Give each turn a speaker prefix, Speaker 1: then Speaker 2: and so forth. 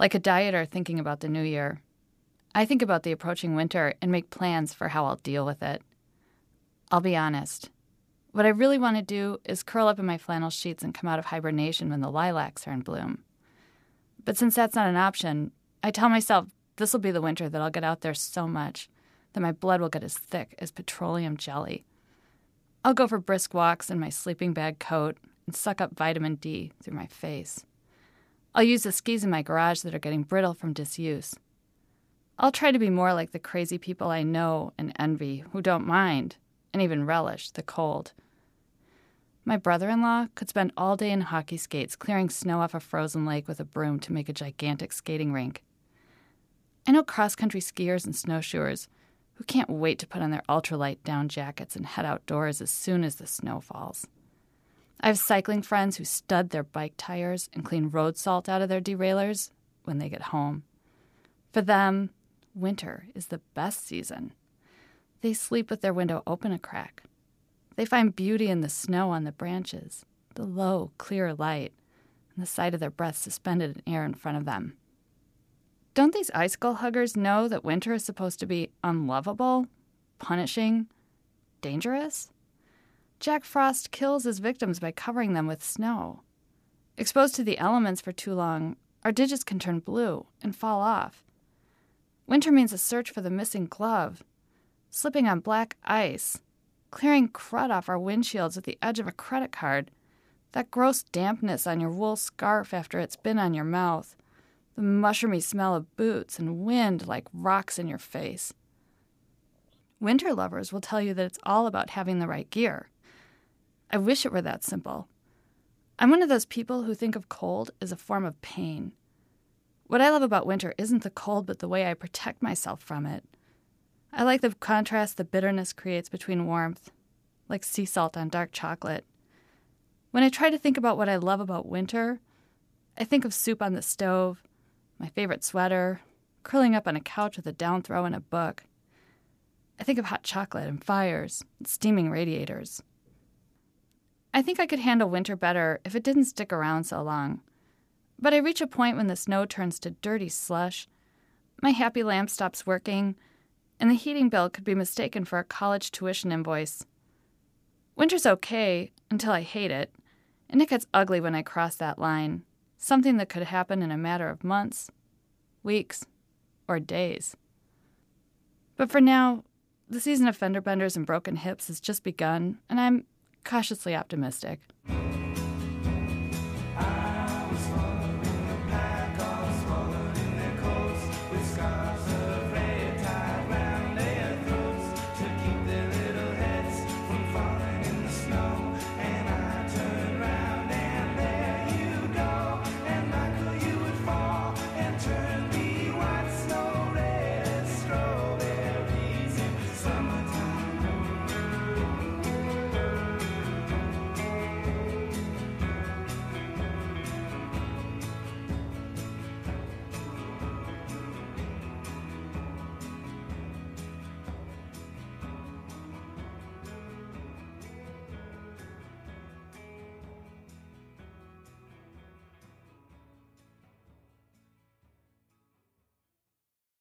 Speaker 1: Like a dieter thinking about the new year, I think about the approaching winter and make plans for how I'll deal with it. I'll be honest. What I really want to do is curl up in my flannel sheets and come out of hibernation when the lilacs are in bloom. But since that's not an option, I tell myself this will be the winter that I'll get out there so much that my blood will get as thick as petroleum jelly. I'll go for brisk walks in my sleeping bag coat and suck up vitamin D through my face. I'll use the skis in my garage that are getting brittle from disuse. I'll try to be more like the crazy people I know and envy who don't mind and even relish the cold. My brother-in-law could spend all day in hockey skates clearing snow off a frozen lake with a broom to make a gigantic skating rink. I know cross-country skiers and snowshoers who can't wait to put on their ultralight down jackets and head outdoors as soon as the snow falls. I have cycling friends who stud their bike tires and clean road salt out of their derailleurs when they get home. For them, winter is the best season. They sleep with their window open a crack. They find beauty in the snow on the branches, the low, clear light, and the sight of their breath suspended in air in front of them. Don't these icicle huggers know that winter is supposed to be unlovable, punishing, dangerous? Jack Frost kills his victims by covering them with snow. Exposed to the elements for too long, our digits can turn blue and fall off. Winter means a search for the missing glove, slipping on black ice, clearing crud off our windshields with the edge of a credit card, that gross dampness on your wool scarf after it's been on your mouth, the mushroomy smell of boots and wind like rocks in your face. Winter lovers will tell you that it's all about having the right gear. I wish it were that simple. I'm one of those people who think of cold as a form of pain. What I love about winter isn't the cold, but the way I protect myself from it. I like the contrast the bitterness creates between warmth, like sea salt on dark chocolate. When I try to think about what I love about winter, I think of soup on the stove, my favorite sweater, curling up on a couch with a down throw and a book. I think of hot chocolate and fires and steaming radiators. I think I could handle winter better if it didn't stick around so long. But I reach a point when the snow turns to dirty slush, my happy lamp stops working, and the heating bill could be mistaken for a college tuition invoice. Winter's okay until I hate it, and it gets ugly when I cross that line, something that could happen in a matter of months, weeks, or days. But for now, the season of fender benders and broken hips has just begun, and I'm cautiously optimistic.